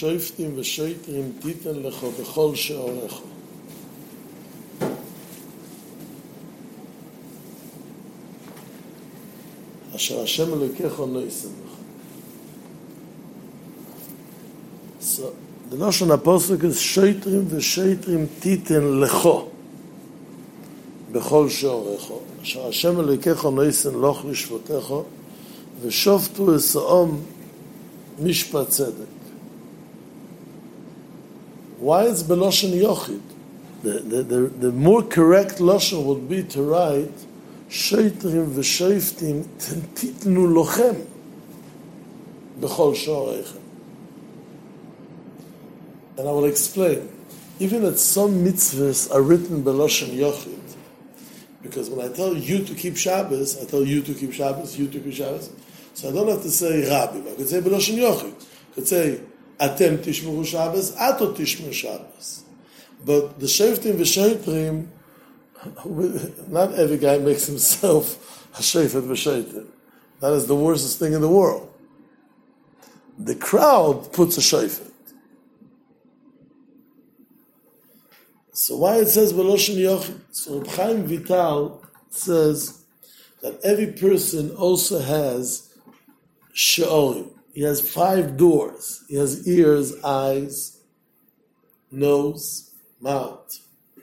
שופטים ושוטרים תיתן לך בכל שעורך. אשר השם אלוקיך לא יישם לך. So, the notion of Pasuk is שוטרים ושוטרים תיתן לך בכל שעורך. אשר השם אלוקיך לא יישם לך לשפוטך ושופטו אסעום משפט צדק. Why is Beloshen Yochid? The more correct Loshen would be to write Shoitrim v'Shoftim titnu lochem b'chol shoreichem. And I will explain. Even that some mitzvahs are written Beloshen Yochid, because when I tell you to keep Shabbos, I tell you to keep Shabbos, you to keep Shabbos. So I don't have to say Rabbi. I could say Beloshen Yochid. I could say Atem tishmeru Shabbos, Ato tishmeru Shabbos. But the Shoftim v'Shoitrim, not every guy makes himself a Shofet v'Shoitrim. That is the worstest thing in the world. The crowd puts a Shofet. So why it says Beloshen Yochid? So Reb Chaim Vital says that every person also has She'orim. He has 5 doors. He has ears, eyes, nose, mouth.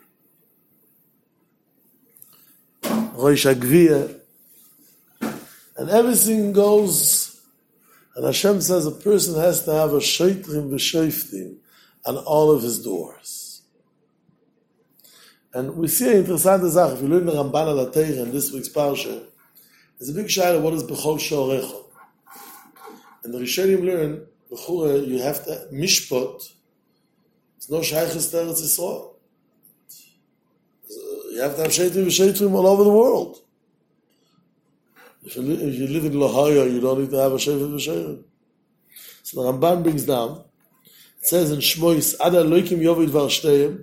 Rosh Hagviyah. And everything goes, and Hashem says a person has to have a Shoitrim v'Shoftim on all of his doors. And we see an interesting Sache. If you learn the Ramban al Teira in this week's Parsha, there's a big shayla, what is B'chol Shorecha? And the Rishonim learn, B'chura, you have to, Mishpot, it's no Shaychus Teretz Yisrael. You have to have Shoitrim v'Shoftim all over the world. If you live in Lahaya, you don't need to have a Shofet v'Shoftim. So the Ramban brings down, it says in Shmois, Ada Elokim Yovid Varshteim.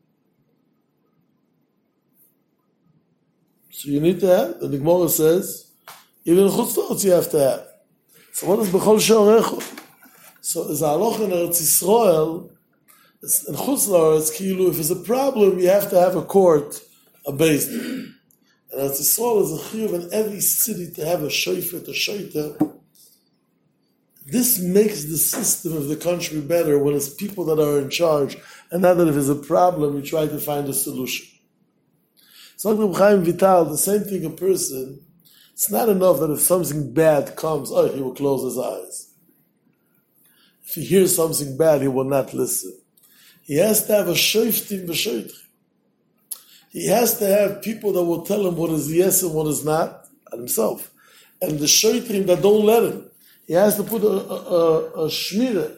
So you need to have, the Gemara says, even in Chutz La'aretz you have to have. So what is B'chol Shorecha? So is halacha in Eretz Yisrael, in Chutz La'aretz, kilu, if there's a problem, you have to have a court, a beis din. And Eretz Yisrael is a chiyuv in every city to have a shofet, a shoiter. This makes the system of the country better when it's people that are in charge, and not that if there's a problem, you try to find a solution. So like Reb Chaim Vital, the same thing a person, it's not enough that if something bad comes, he will close his eyes. If he hears something bad, he will not listen. He has to have a shoftim v'shoitrim. He has to have people that will tell him what is yes and what is not, and himself. And the shoitrim that don't let him. He has to put a shmirah.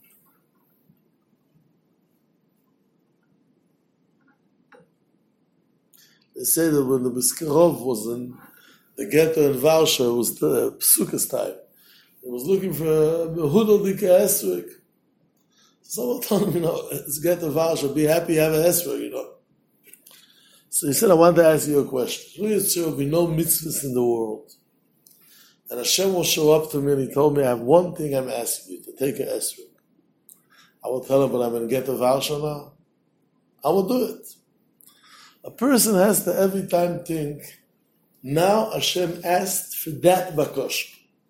They say that when the Biskarov was in the ghetto in Warsaw, it was the Psukas time. He was looking for a Hudodika Esrik. Someone told him, it's ghetto Warsaw, be happy you have an Esrik, So he said, I want to ask you a question. There will be no mitzvahs in the world. And Hashem will show up to me and he told me, I have one thing I'm asking you, to take an Esrik. I will tell him, but I'm in ghetto Warsaw now. I will do it. A person has to every time think, now Hashem asked for that bakosh.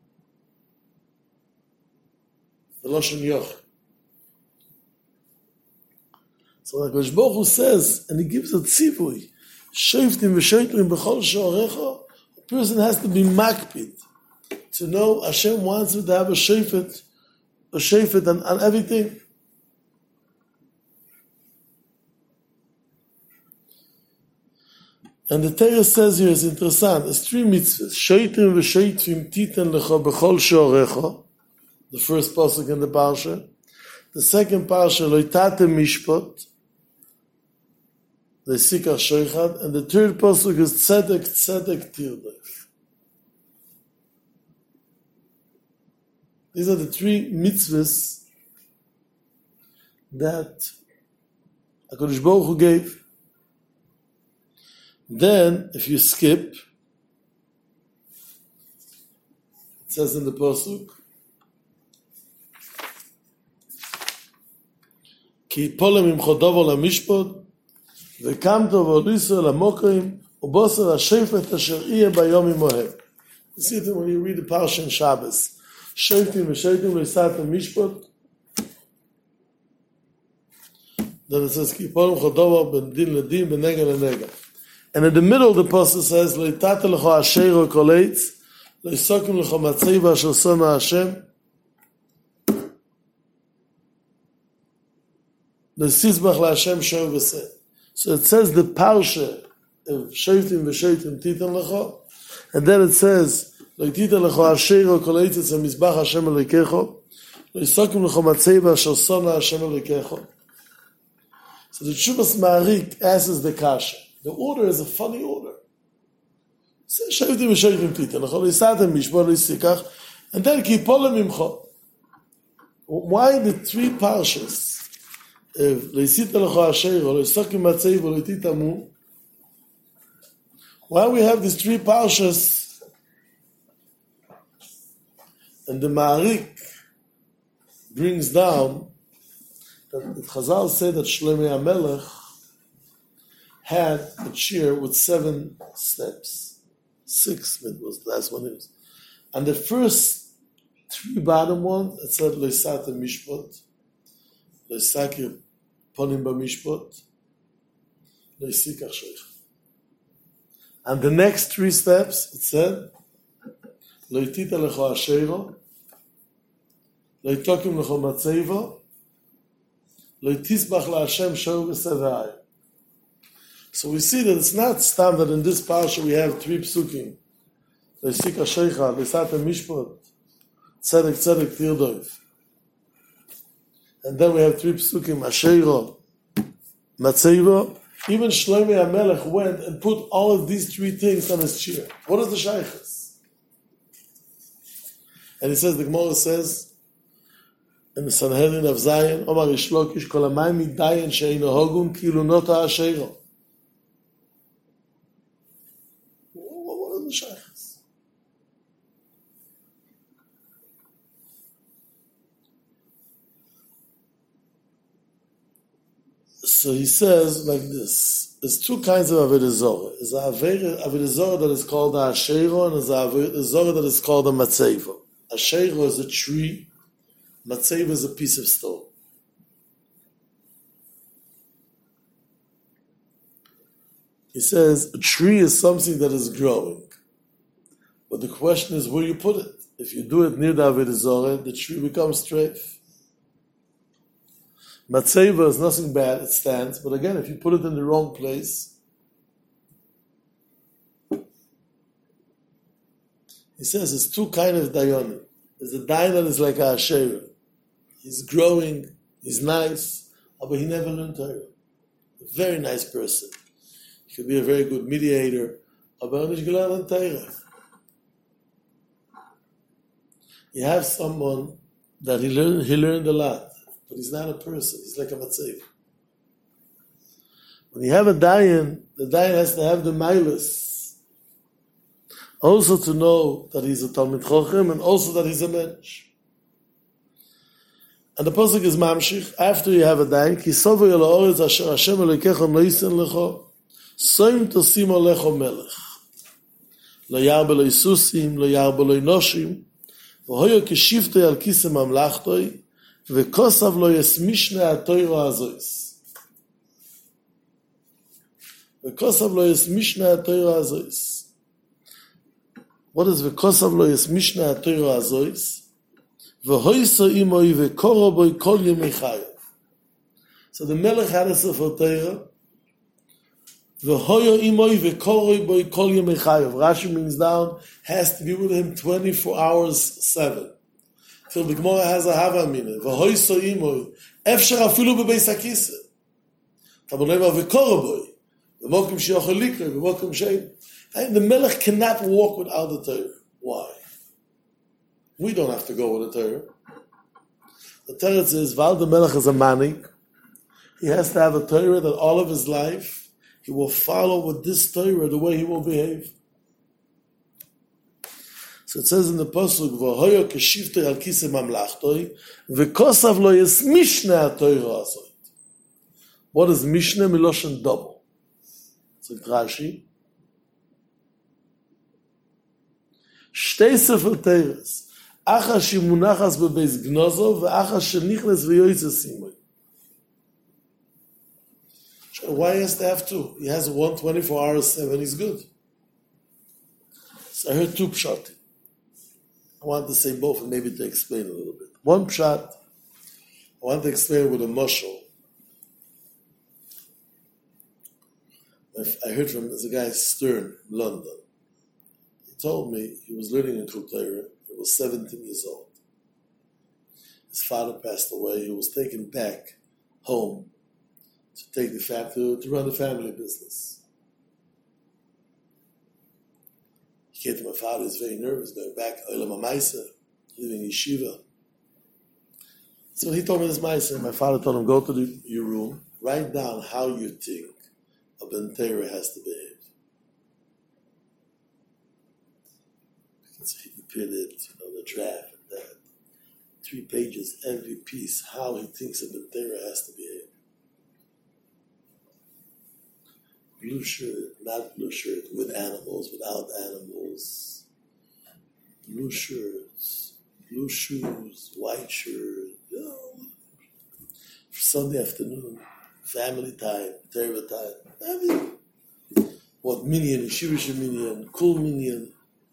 The Lashon Yoch. So like Hakadosh Baruch Hu says, and he gives a tzivui, Shoftim v'Shoitrim b'chol shorecha, a person has to be makpid, to know Hashem wants you to have a shofet on everything. And the Torah says here is interesting. There's 3 mitzvahs. Shoitrim v'shoitrim titen lecha b'chol shorecha. The first pasuk in the parsha. The second parsha, loitate mishpat. The sikach shoichad. And the third pasuk is tzedek tirdef. These are the 3 mitzvahs that HaKadosh Baruch Hu gave. Then, if you skip, it says in the pasuk, כי יפול ממך דובר למשפט, וקמת והוליסו למוקרים, ובוסר השפט אשר יהיה ביום עמהם. You see it when you read the Parsha in Shabbos. Shoftim v'shoftim lo yisatem mishpat. Then it says, ki yipol ממך דובר בין דין לדין, בין נגע לנגע. And in the middle of the passage says, lo yitate lecho asher kol eitz, lo yisokim lecho matzeva asher sona Hashem, lo yisizbach laHashem shor v'seh. So it says the parsha of shoftim v'shoftim titan lecho, and then it says, lo yitate lecho asher kol eitz etzem mizbach Hashem elokecho, lo yisokim lecho matzeva asher sona Hashem elokecho. So the Tshuvas Ma'arik asks the kasha. The order is a funny order. And then why the three parshas? Why we have these three parshas? And the Ma'arik brings down that the Chazal said that Shlomo HaMelech had a chair with 7 steps. 6 was the last one. And the first 3 bottom ones, it said Lo Yisate Mishpat, Lo Yisakir Ponim B'Mishpat, Lo Yisikach Shoich. And the next 3 steps, it said Lo Yitita Lecho Ashero, Lo Yitokim Lecho Matzevo, Lo Yitisbach LaHashem Shor V'Seh. So we see that it's not standard in this parsha we have 3 psukim. Leisika Sheicha, Leisata Mishpat, Tzedek Tzedek Tirdoiv. And then we have 3 psukim, Asheiro, Matzeivo. Even Shlomo HaMelech went and put all of these 3 things on his chair. What is the shaykhs? And he says, the Gemara says, in the Sanhedrin of Zion, Omar Ishlokish, Kol HaMayim Midayin She'eino Hogun, Kilu Nota Asheiro. So he says like this: there's 2 kinds of Avodah Zorah. There's an Avodah Zorah that is called a Ashero, and there's an Avodah Zorah that is called a Matzeva. Ashero is a tree, Matzeva is a piece of stone. He says a tree is something that is growing. But the question is where you put it. If you do it near the Avodah Zorah, the tree becomes treif. Matzeva is nothing bad, it stands. But again, if you put it in the wrong place, he says there's 2 kinds of dayanim. There's a dayan that is like a Asherah. He's growing, he's nice, but he never learned Torah. A very nice person. He could be a very good mediator, but he's not learned Torah. You have someone that he learned a lot, but he's not a person. He's like a matzev. When you have a dayan, the dayan has to have the milas. Also to know that he's a Talmid Chochem, and also that he's a mensch. And the pasuk is mamshich. After you have a dayan, ki sover yel ha'oretz asher Hashem Elokecha lo yisen lecho, soim tosim alecho melech. Lo yarbe lo yisusim, lo yarbe lo yinoshim, v'hoyo kishivtoi al kisem mamlachtoi, v'kosav lo yesmishne ha'toiro hazois. V'kosav lo yesmishne ha'toiro hazois. What is v'kosav lo yesmishne ha'toiro hazois? V'hoiso imoi v'koro boi kol yemei chayav. So the Melech had a Sefer Torah. V'hoyo imoi v'koro boi kol yemei chayav. Rashi brings down, has to be with him 24 hours 7. Till the Gemara has a hava mineh. V'hoiso imoi. Efshar afilu bebeis hakise. Tabolema v'koro boi. V'mokim she'ochel likre. V'mokim she'im. The Melech cannot walk without the Torah. Why? We don't have to go with the Torah. The Torah says, Val the Melech is a manik. He has to have a Torah that all of his life he will follow with this Torah the way he will behave. So it says in the pasuk, V'hoyo keshivtoi al kisei mamlachtoi, v'kosav lo yesmishne ha'Torah hazot. What is Mishnah Miloshen double? Sagt Rashi. Shtei Sefer Teres. Achas shemunachas bebeis gnozo ve'achas shenichnes v'yoytze simoy. Why he has to have two? He has one 24 hours, 7, he's good. So I heard two pshatim. I want to say both and maybe to explain a little bit. One pshat, I want to explain with a mashal. I heard from a guy Stern in London. He told me he was learning in Kultura. He was 17 years old. His father passed away. He was taken back home to take the family to run the family business. He came to my father. He's very nervous going back. Olam HaMaisa, leaving yeshiva. So he told me this Maisa. My father told him, go to your room, write down how you think a Ben Torah has to behave. So he prepared it on the draft, and that 3 pages, every piece, how he thinks a Ben Torah has to behave. Blue shirt, not blue shirt, with animals, without animals. Blue shirts, blue shoes, white shirt. For Sunday afternoon, family time, Torah time, everything. What minyan, yeshivish minyan, cool minyan.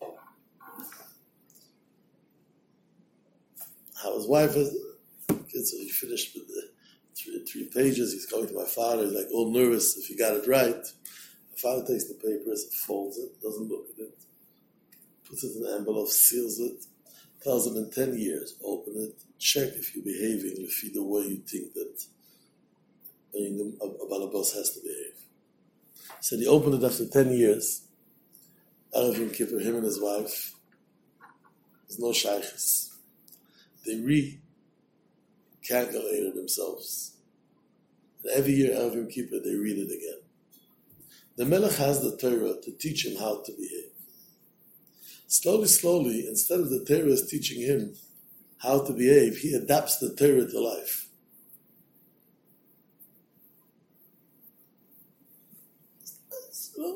How his wife is. So he finished with the three pages. He's going to my father. He's like all nervous if he got it right. My father takes the papers, folds it, doesn't look at it, puts it in an envelope, seals it, tells him in 10 years, open it, check if you're behaving the way you think that a balabas has to behave. He said he opened it after 10 years. Erev Yom Kippur, him and his wife, there's no shaykhs. They recalculated themselves. And every year, Erev Yom Kippur, they read it again. The Melech has the Torah to teach him how to behave. Slowly, instead of the Torah is teaching him how to behave, he adapts the Torah to life. So,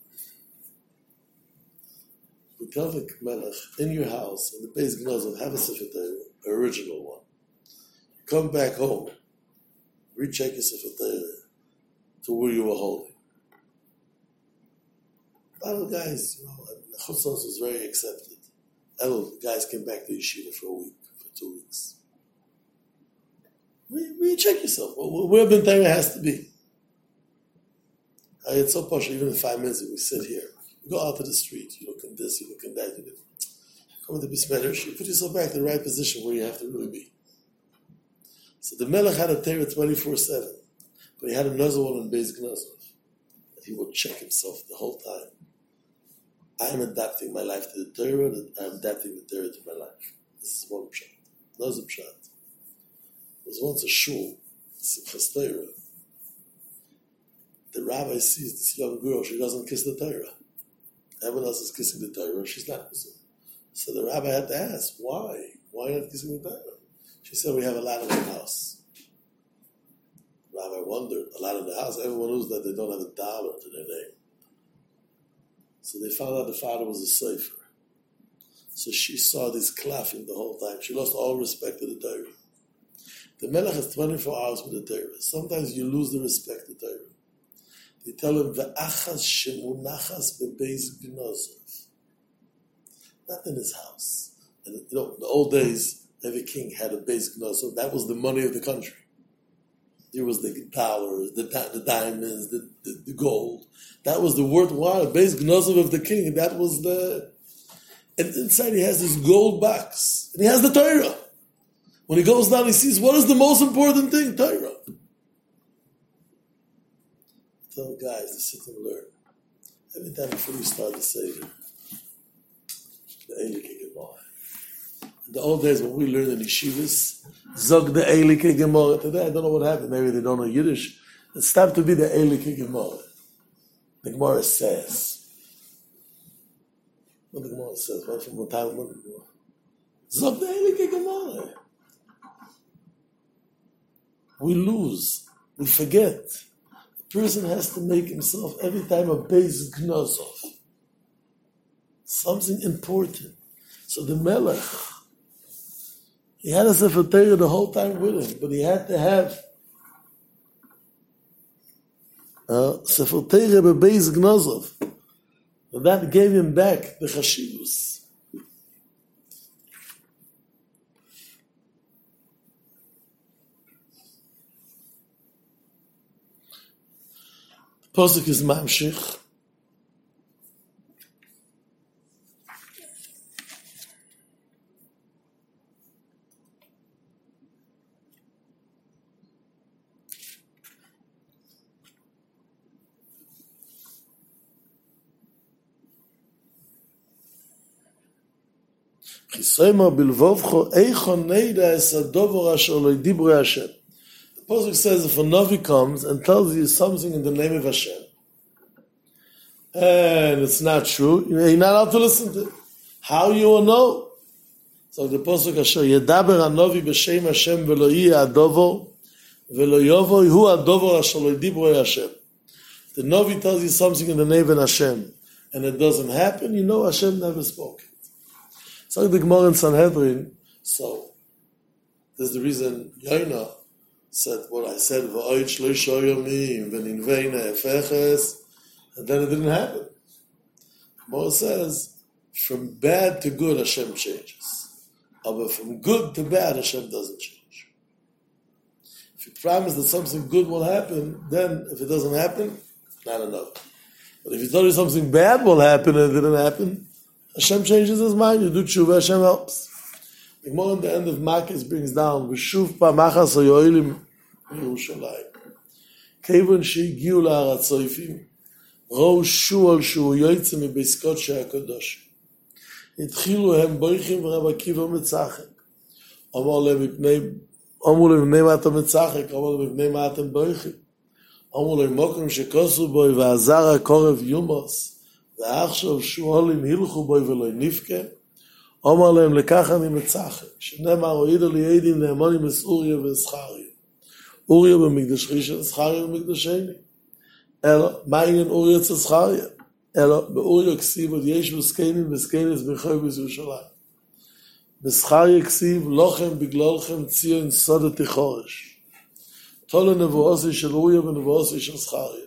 we tell the Melech, in your house, in the Beis Gnozov, have a Sefer Torah, original one. Come back home, recheck your Sefer Torah to where you were holding. A lot of guys, Chutz La'aretz was very accepted. The guys came back to yeshiva for a week, for 2 weeks. Recheck yourself. Where Ben Torah has to be. It's so posh, even in 5 minutes, we sit here. You go out to the street, you look in this, you look in that, you come into Bais Medrash, you put yourself back in the right position where you have to really be. So the Melech had a Torah 24/7, but he had another one in Beis Gnozov. He would check himself the whole time. I am adapting my life to the Torah, and I am adapting the Torah to my life. This is one pshat. Another pshat. There was once a shul, Simchas Torah. The rabbi sees this young girl, she doesn't kiss the Torah. Everyone else is kissing the Torah, she's not kissing. So the rabbi had to ask, why? Why not kissing the Torah? She said, we have a lot in the house. The rabbi wondered, a lot in the house, everyone knows that they don't have $1 to their name. So they found out the father was a sefer. So she saw this clapping the whole time. She lost all respect to the Torah. The Melech has 24 hours with the Torah. Sometimes you lose the respect to the Torah. They tell him, Ve'achas shemunachas bebeis gnozov. Not in his house. And in the old days, every king had a beis gnozov. That was the money of the country. There was the dollars, the diamonds, the gold. That was the worthwhile beis gnozov of the king. That was and inside he has this gold box. And he has the Torah. When he goes down, he sees, what is the most important thing? Torah. Tell guys to sit and learn. Every time before you start the Seder, the Eilike Gemara. In the old days when we learned in yeshivas, Zog the Eilike Gemara. Today I don't know what happened. Maybe they don't know Yiddish. It stopped to be the Eilike Gemara. The Gemara says. What the Gemara says? What from what time? What the Gemara? Zog the Eilike Gemara. We lose We forget. A person has to make himself every time a base gnozov. Something important. So the Melech, he had a Sefer Torah the whole time with him, but he had to have Sefer Torah bebeis gnozov. And that gave him back the chashivus. The Pasuk is mamshich. Chisoyma bilvovcho eichon neida es adovor asher lo dibre Hashem. The Pasuk says if a Navi comes and tells you something in the name of Hashem, and it's not true, you're not allowed to listen to it. How you will know? So the Pasuk asher yedaber hanavi b'shem Hashem v'lo yeh adovor v'lo yovo hu adovor asher lo dibre Hashem. The Navi tells you something in the name of Hashem, and it doesn't happen, you know Hashem never spoke. So the Gemara in Sanhedrin, so there's the reason Yaina said what I said, and then it didn't happen. Gemara says, from bad to good Hashem changes. But from good to bad Hashem doesn't change. If you promise that something good will happen, then if it doesn't happen, not enough. But if you told you something bad will happen and it didn't happen, Hashem changes his mind, you do tshuva, Hashem helps. The Gemara at the end of Makis brings down, V'shuv pa'machas ha'yoelim Yerushalayim. Kevon she'higiu la'aretz zoifim, ראו שועל שהוא יוצא מבית קודשי הקדוש. התחילו הם בויכים ורב עקיבא מצחק. אמרו להם מפני מה אתה מצחק? אמרו להם מפני מה אתם בויכים? אמרו להם מוקרים שכוסו בוי ועזר הקורב יומוס. ועכשיו שועלים הילכו בוי ולא נפקה. אמר להם לכך אני מצחק. שנאמר הועידו לי עדים נאמנים את אוריה וזכריה. אוריה במקדש ראשון, זכריה במקדש שני. אלא, מה עניין אוריה אצל זכריה? אלא, באוריה כסיב עוד יש בסקנים וסקנס ברחוב בירושלים. בזכריה כסיב, לוחם בגללכם ציון סודתי חורש. תולו נבואוסי של אוריה ונבואוסי של זכריה.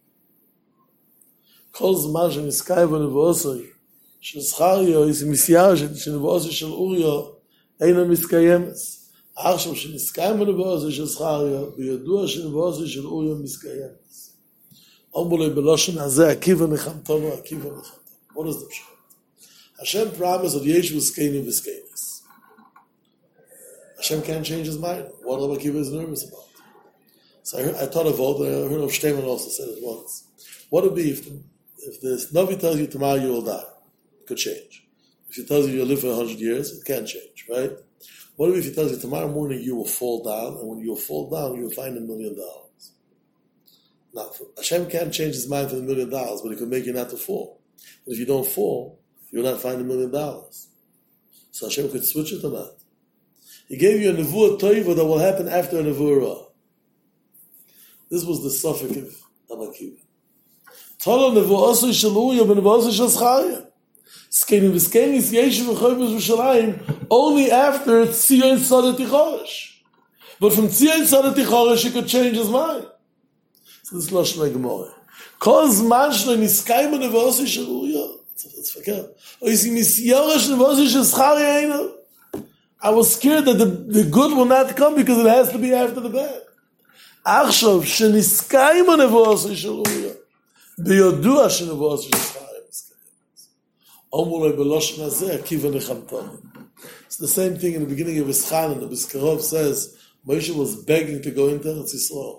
כל זמן שנזכאי בנבואוסי של זכריה, היא מסיירה שנבואוסי של אוריה אינה מתקיימת. עכשיו שנזכאי בנבואוסי של זכריה, בידוע שנבואוסי של אוריה מתקיימת. אמרו לי בלושן הזה, עקיבא נחמתנו, עקיבא נחמתנו. What is the pshat? Hashem promised that Yeshu is skenim v'skenis. Hashem can't change his mind. What Rabbi Akiva is nervous about? So I thought of all, I heard of Shteman also said it once. What would be if the Navi tells you tomorrow you will die? It could change. If he tells you you'll live for 100 years, it can change, right? What if he tells you tomorrow morning you will fall down, and when you will fall down, you will find $1 million? Now, Hashem can't change his mind for $1 million, but he could make you not to fall. But if you don't fall, you will not find $1 million. So Hashem could switch it or not. He gave you a nevuah toiva that will happen after a nevuah ra. This was the suffix of Akiva. Tolo nevuah osoi shel Uriah v'nevuah osoi shel Zechariah. Skenim v'skenis yeshu v'choy b'Yerushalayim only after Tzion Sadati Choresh. But from Tzion Sadati Choresh he could change his mind. So this is Lashon HaGemara. Kol zman shelo niskay b'nevuah shel Uriah. Let's forget. Or is he misyoresh nevuah shel Zechariah? I was scared that the good will not come because it has to be after the bad. Achshav sheniskay b'nevuah shel Uriah. ביודוע שנבואה של זכריה מסקיימת. אמרו לו בלושן הזה, עקיבא נחמתנו. It's the same thing in the beginning of Ischanan. The Biskarov says, Moshe was begging to go into Eretz Yisrael.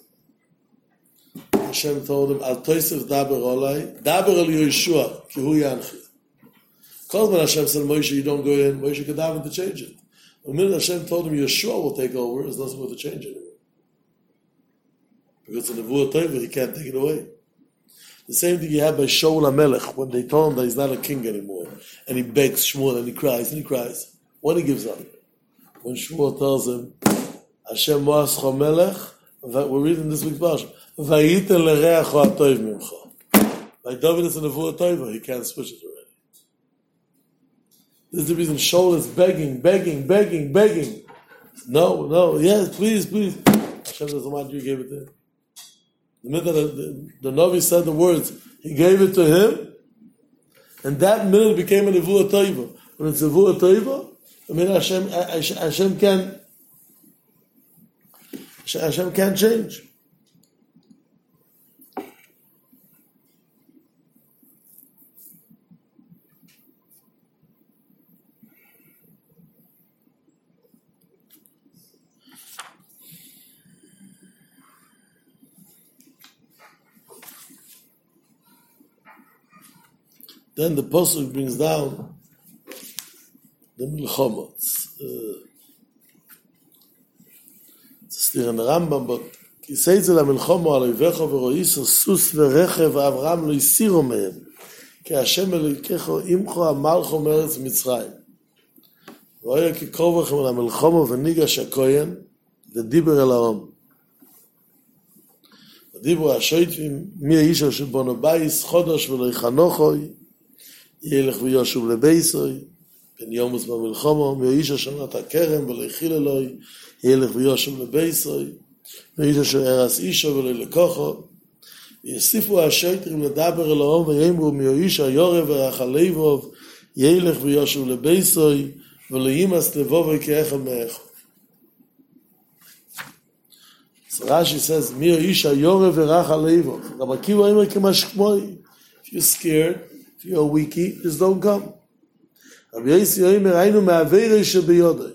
Hashem told him, Al toisef daber olai, daber el Yeshua, ki hu yanchi. Because when Hashem said, Moshe, you don't go in, Moshe could daven to change it. The minute Hashem told him, Yeshua will take over, there's nothing more to change anymore. Because in the Nevuah Tova, he can't take it away. The same thing you had by Shaul HaMelech, when they told him that he's not a king anymore, and he begs Shmuel, and he cries. When he gives up? When Shmuel tells him, Hashem mo'ascho melech, We're reading this week's Parsha. Vayiten lereacho hatoiv mimcha. Like David is in the Nevuah Tova, he can't switch it already. This is the reason Shaul is begging. No, yes, please. Hashem doesn't want you, gave it to him. The minute the Navi said the words, he gave it to him, and that minute became a Nevuah Tova. When it's a Nevuah Tova, I mean Hashem can't change. Then the Pasuk brings down the Milchomot. It's still in the Rambam, but he says to the Milchomo, Alevecho v'roiso sus v'rechev Avram lo yisiru mehem, ki Hashem Elokecho imcho amalcho meretz Mitzrayim. V'oya ki kovachem la Milchomo v'nigash hakoyen, v'diber el ha'om. v'diber ha'shoitvim, mi ha'isha shebono bayis chodosh v'lo yichanochoi, ילך וישוב לבייסוי, בן יומוס במלחמו, מאיש השנת הכרם ולא יחיל אלוהי, ילך וישוב לבייסוי, מאיש אשר הרס אישו ולא לקוחו, ויוסיפו השוטרים לדבר אלוהום, ויאמרו מאיש היורב ורחל לבוב, ילך וישוב לבייסוי, ולא ימאס לבובוי כאחד מאחד. So Rashi says, מאיש היורב ורחל לבוב. Rabbi Akiva אומר כמשכמוי, if you're scared, if you're a weakie, just don't come. Rabbi Yossi Omer, Ainu me'aveirei shebiyodai.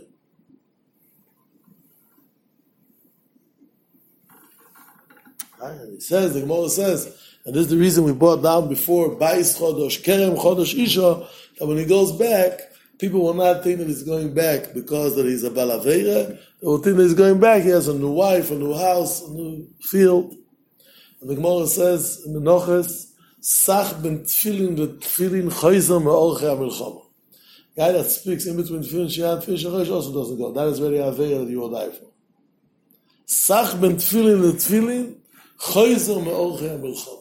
He says, the Gemara says, and this is the reason we brought down before, Bais Chodosh, Kerem Chodosh Isha, that when he goes back, people will not think that he's going back because that he's a Balaveira. They will think that he's going back, he has a new wife, a new house, a new field. And the Gemara says in the Noches, Sach ben tefillin v'tefillin choyzer me'orchei ha'milchama. Guy that speaks in between tefillin shia and tefillin shechosh also doesn't go. That is very aveira that you will die for. Sach ben tefillin v'tefillin choyzer me'orchei ha'milchama.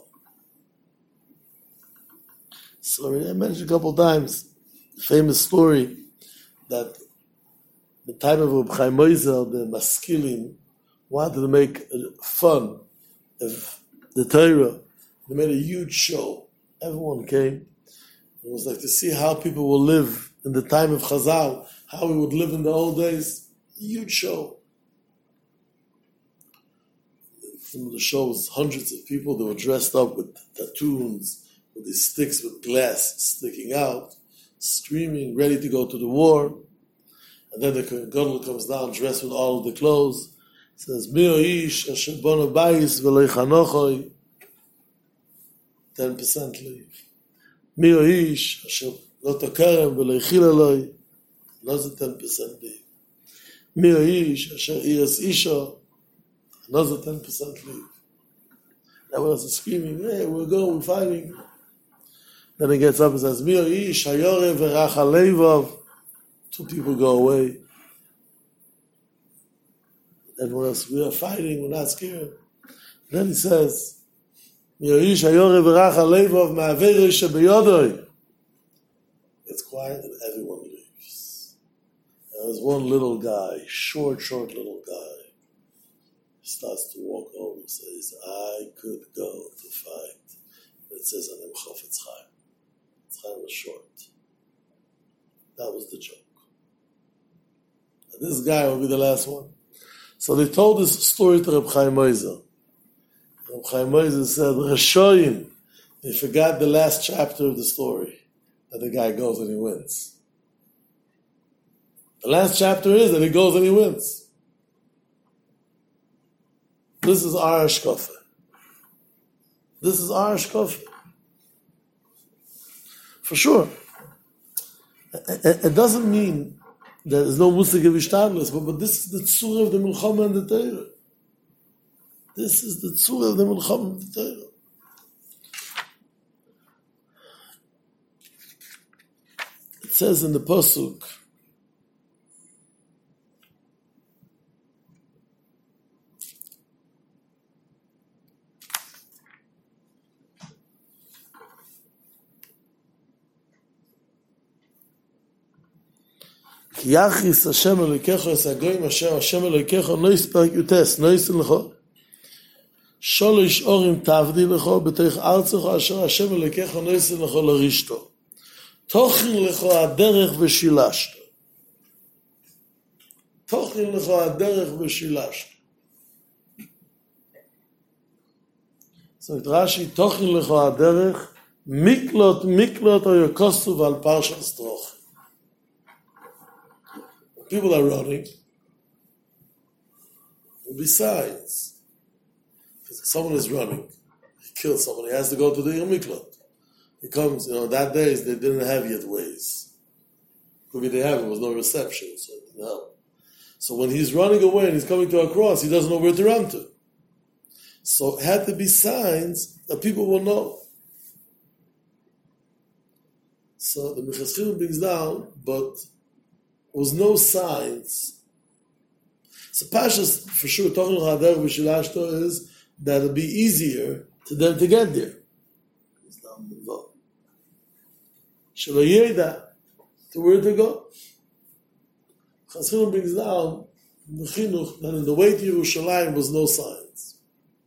So I mentioned a couple of times the famous story that the time of Reb Chaim Moizel, the Maskilim wanted to make fun of the Torah. They made a huge show. Everyone came. It was like to see how people will live in the time of Chazal, how we would live in the old days. A huge show. Some of the shows, hundreds of people, they were dressed up with tattoos, with these sticks with glass sticking out, screaming, ready to go to the war. And then the Gadol comes down dressed with all of the clothes. It says, Mi ish asher bono bayis v'lo yichanochoi. 10% leave. Mi ish asher lo takarem v'lo yichil eloi. Another 10% leave. Mi ish asher iras isha. Another 10% leave. Everyone else is screaming, hey, we're going, we're fighting. Then he gets up and says, Mi ish hayorev v'rachal levav. 2 people go away. Everyone else, we are fighting, we're not scared. Then he says, it's quiet and everyone leaves. There was one little guy, short little guy. He starts to walk over and says, I could go to fight. And it says, Anem Chafetz Chaim. Chaim was short. That was the joke. And this guy will be the last one. So they told this story to Reb Chaim Moizel. Reb Chaim Moizel said, Reshoyim, they forgot the last chapter of the story, that the guy goes and he wins. The last chapter is that he goes and he wins. This is our Ashkofa. This is our Ashkofa. For sure. It doesn't mean there is no Musig Vishtadlis, but this is the tzura of the Milchama and the Torah. This is the tzura of the Milchama and the Torah. It says in the Pasuk, Ki yachis Hashem Elokecho es hagoyim asher Hashem Elokecho nois perik yutes, nois lecho. Sholosh orim tavdi lecho b'toich artzecho asher Hashem Elokecho nois lecho l'rishto. Tochin lecho haderech v'shilashto. Tochin lecho haderech v'shilashto. So Rashi, Tochin lecho haderech, miklot oyokostu v'al parshas Droch. People are running. Besides, if someone is running, he kills someone, he has to go to the miklot. He comes, that days they didn't have yet ways. Maybe they have, there was no reception, so it didn't help. So when he's running away and he's coming to a cross, he doesn't know where to run to. So it had to be signs that people will know. So the Mechaschim brings down, but there was no signs. So Pashas, for sure, talking about Haderech v'Shilashto is that it'll be easier to them to get there. Shelo Yeda, to where to go. Chassidim brings down the Chinuch that in the way to Yerushalayim was no signs.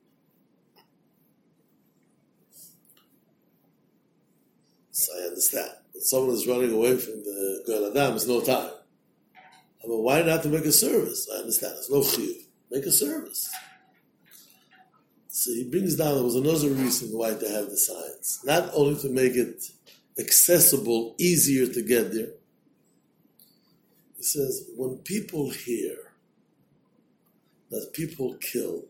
So I understand. When someone is running away from the Goel Adam, there's no time. But why not to make a service? I understand. There's no chiyuv. Make a service. So he brings down, there was another reason why to have the signs. Not only to make it accessible, easier to get there. He says, when people hear that people kill,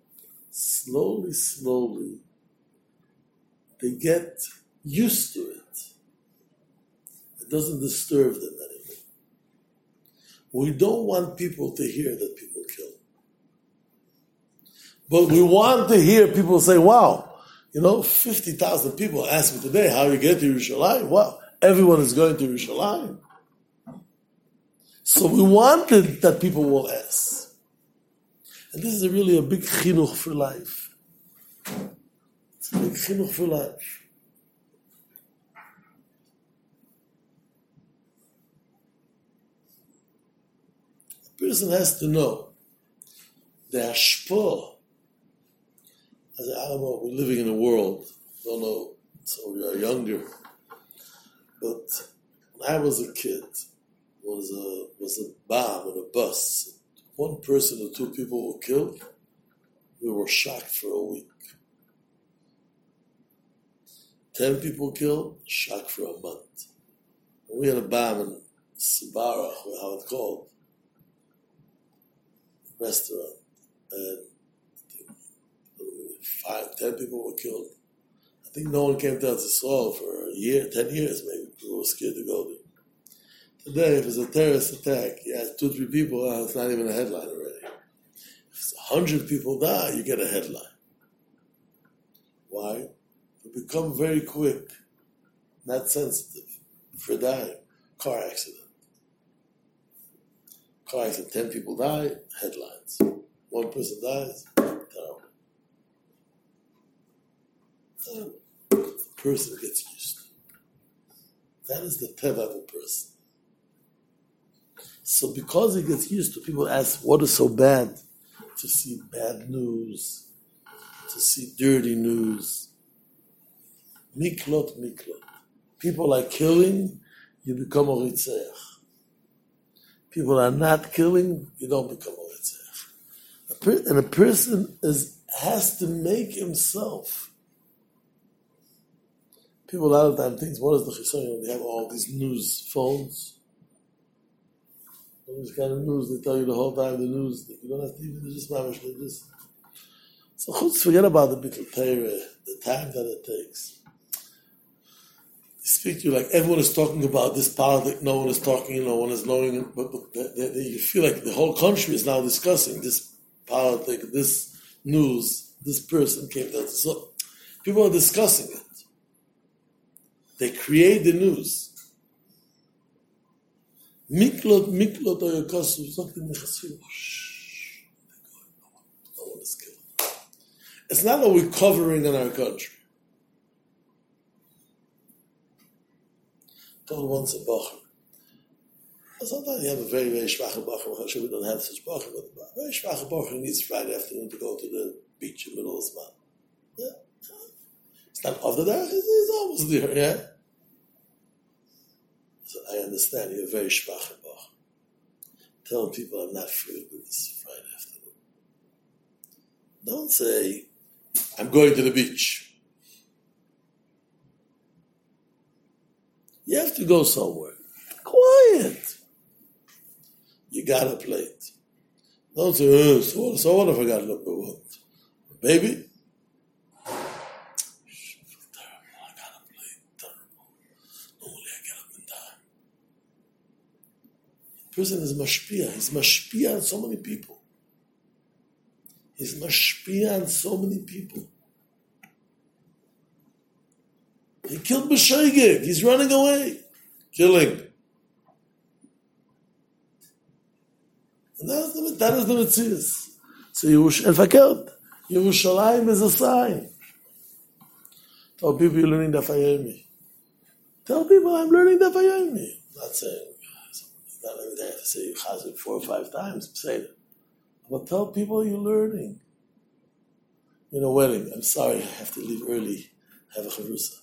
slowly, they get used to it. It doesn't disturb them anymore. We don't want people to hear that people kill. But we want to hear people say, wow, 50,000 people asked me today how you get to Yerushalayim. Wow, everyone is going to Yerushalayim. So we wanted that people will ask. And this is really a big chinuch for life. It's a big chinuch for life. A person has to know the hashpah. I don't know, we're living in a world, don't know, so we are younger. But when I was a kid, was a bomb on a bus. One person or two people were killed. We were shocked for a week. 10 people killed, shocked for a month. And we had a bomb in Sibara, how it's called, restaurant, and 10 people were killed. I think no one came to Israel for a year, 10 years maybe. People were scared to go there. Today, if it's a terrorist attack, you have 2-3 people, it's not even a headline already. If it's 100 people die, you get a headline. Why? You become very quick, not sensitive for dying. Car accident. 10 people die, headlines. 1 person dies, terrible. The person gets used to it. That is the teva of a person. So because he gets used to, people ask, what is so bad? To see bad news, to see dirty news. Miklot. People are killing, you become a ritzeach. People are not killing, you don't become a ritzeach. And a person has to make himself. People a lot of time think, what is the chesron? They have all these news phones. All this kind of news, they tell you the whole time the news. You don't have to even just mamish like this. So forget about the bittul Torah, the time that it takes. They speak to you like everyone is talking about this politics, no one is talking, no one is knowing it, but you feel like the whole country is now discussing this politics, this news, this person came down. So people are discussing it. They create the news. Miklot oyokosu, something mechasim. No one is killed. It's not that we're covering in our country. I told once a bacher, Sometimes you have a very, very schwache bocher. I'm sure we don't have such bocher, but a very schwache bocher needs Friday afternoon to go to the beach in the middle of the month. Yeah. It's not off the derech, it's almost there, yeah? So I understand you're a very schwache bocher. Telling people I'm not free to do this Friday afternoon. Don't say, I'm going to the beach. You have to go somewhere. Quiet. You got a plate. Don't say, so what if I got a number one? Baby? I got a plate. Terrible. Normally I get up in time. The person is mashpia. He's mashpia on so many people. He's mashpia on so many people. He killed B'Shoigeg. He's running away. Killing. And that is the Metzius. So Yerushalayim is a sign. Tell people you're learning Daf Yomi. Tell people I'm learning Daf Yomi. Not saying, not every day I have to say Chazir 4 or 5 times. Say it. But tell people you're learning. In a wedding, I'm sorry, I have to leave early. I have a chavrusa.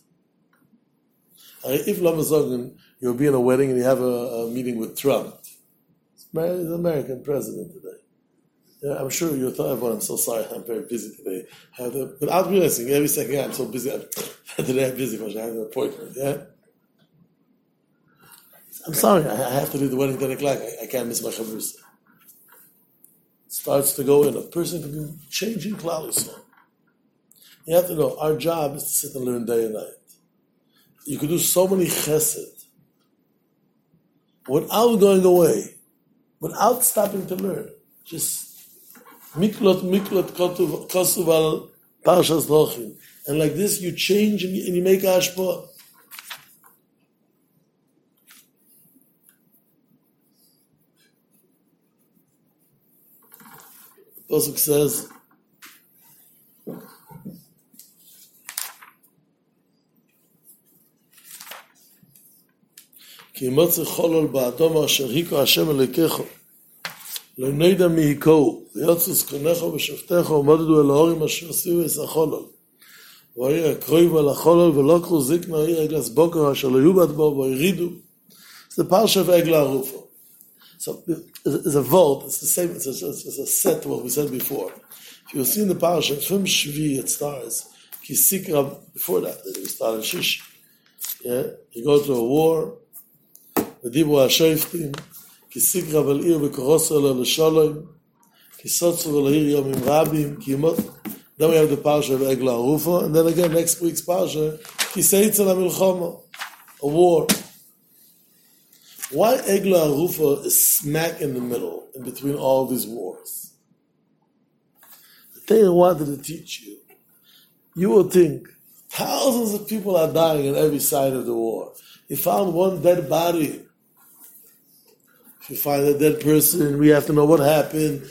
If Lamazogan, you'll be in a wedding and you have a meeting with Trump. He's the American president today. Yeah, I'm sure you'll tell everyone, I'm so sorry, I'm very busy today. Without realizing, every second, I'm so busy. Today I'm busy because I have an appointment, yeah? I'm sorry, I have to leave the wedding 10 o'clock. I can't miss my chavrusa. Starts to go in. A person can be changing Klal Yisrael. You have to know, our job is to sit and learn day and night. You can do so many chesed without going away, without stopping to learn. Just miklot kosuv al parshas Dochim. And like this, you change and you make hashpah. The pasuk says, כי ימצא חולל באדום אשר היכו השם אלוקיך לא נדע מי היכו ויוצא זקניך ושבטיך ומודדו אל ההורים אשר עשו את החולל והעיר הקרובה לחולל ולוקחו זקנה העיר עגלס בוקר אשר לא יהיו בת בו והירידו. It's the parsha of Eglah Arufah. So it's a vault, it's the same, it's a set to what we said before. If you'll see in the parsha, from Shvi it starts, Ki Sikra, before that, it started Shish. Yeah? You go to a war, ודיברו השופטים, כי סיגרב על עיר וקורוסו לו לשלום, כי סוצו על העיר יומים רבים, כי ימות, then we have the parsha of Eglah Arufah, and then again next week's parsha, כי סייצה למלחמה, a war. Why Eglah Arufah is smack in the middle, in between all these wars? The thing I wanted to teach you, you will think, thousands of people are dying on every side of the war. You found one dead body. If you find a dead person, we have to know what happened.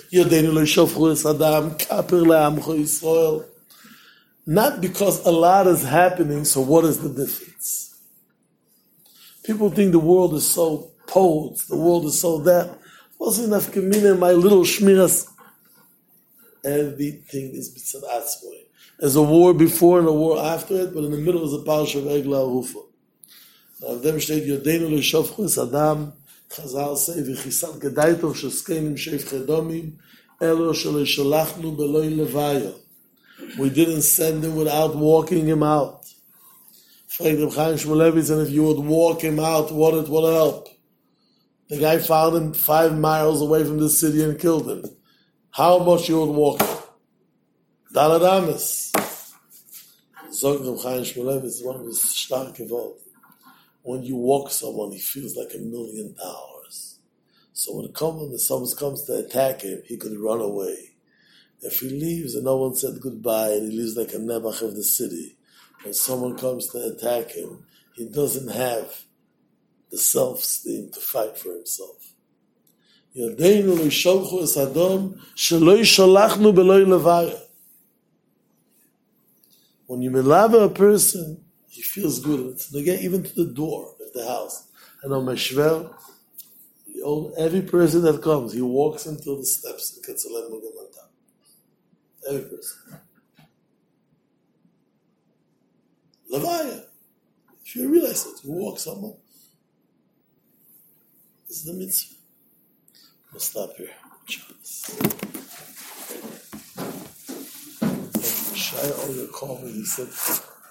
Not because a lot is happening, so what is the difference? People think the world is so posed, the world is so that. Wasn't enough kamina, my little shmiras. Everything is b'tzad atzmoy. There's a war before and a war after it, but in the middle is a parsha of Eglah Arufah. Auf dem steht, Yodeinu le'shofchu es Adam, Chazal say, v'chisal gedaitov sheskenim sheif chedomim, elo shelo shalachnu beloi levaya. We didn't send him without walking him out. Fragt Reb Chaim Shmulevitz, and if you would walk him out, what it will help? The guy found him 5 miles away from the city and killed him. How much you would walk him? Dalad Ames. Zog Reb Chaim Shmulevitz, one of his starke Worte. When you walk someone, he feels like $1 million. So when someone comes to attack him, he could run away. If he leaves and no one said goodbye and he leaves like a Nebuch of the city, when someone comes to attack him, he doesn't have the self-esteem to fight for himself. Yodeinu le'sholchu es Adon shelo yisholachnu beloi levaya. When you melava a person, he feels good. It's to get even to the door of the house. I know my shver, Every person that comes, he walks into the steps in Ketzelem Mugamanta. Every person. Levaya. If you realize it, you walk somewhere. This is the mitzvah. We'll stop here. Shia Olga called me, he said,